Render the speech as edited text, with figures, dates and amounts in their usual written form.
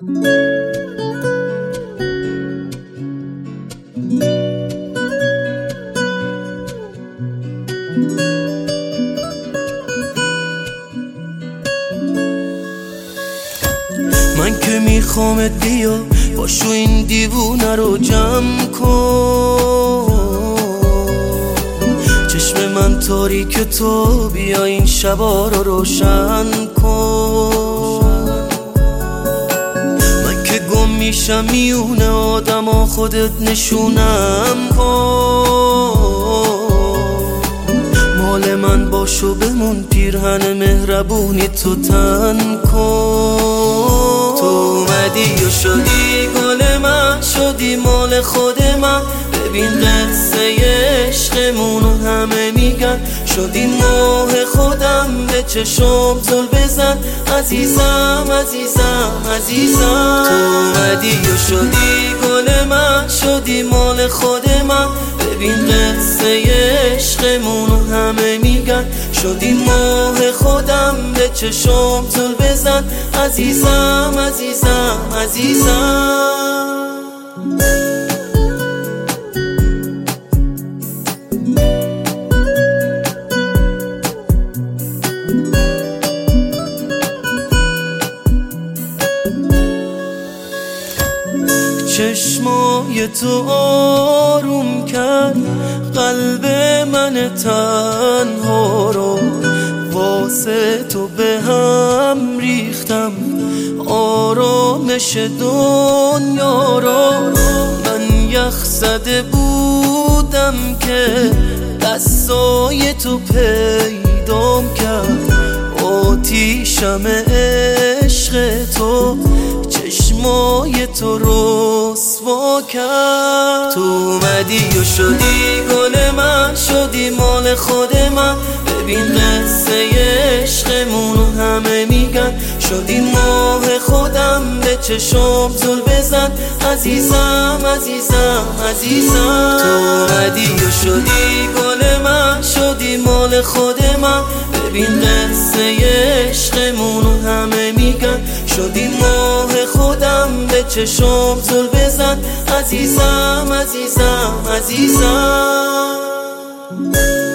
من که میخوامت بیا باشو این دیوونه رو جمع کن، چشم من تاریک تو بیا این شبا رو روشن کن. من که گم میشم میونه آدم ها خودت نشونم کن، مال من باشو بمون پیرهن مهربونی تو تن کن. تو اومدی و شدی گل من، شدی مال خود من، ببین قصه عشقمونو همه میگن، شدی ماه خودم به چشم زل بزن عزیزم عزیزم عزیزم. تو اومدی و شدی گل من، شدی مال خود من، ببین قصه عشقمونو همه میگن، شدی ماه خودم به چشم زل بزن عزیزم عزیزم عزیزم. چشمای تو آروم کرد قلب من تنها رو، واسه تو به هم ریختم آرامش دنیا رو. من یخ زده بودم که دستای تو پیدام کرد، آتیشم عشق تو چشمای تو رسوا کرد. تو اومدی و شدی گل من، شدی مال خود من، ببین قصه عشقمونو همه میگن، شدی ماه خودم به چشم زل بزن عزیزم عزیزم عزیزم. تو اومدی و شدی گل من، شدی مال خود من، ببین قصه عشقمونو همه میگن، شدی ماه خودم به چشم زل بزن عزیزم عزیزم عزیزم.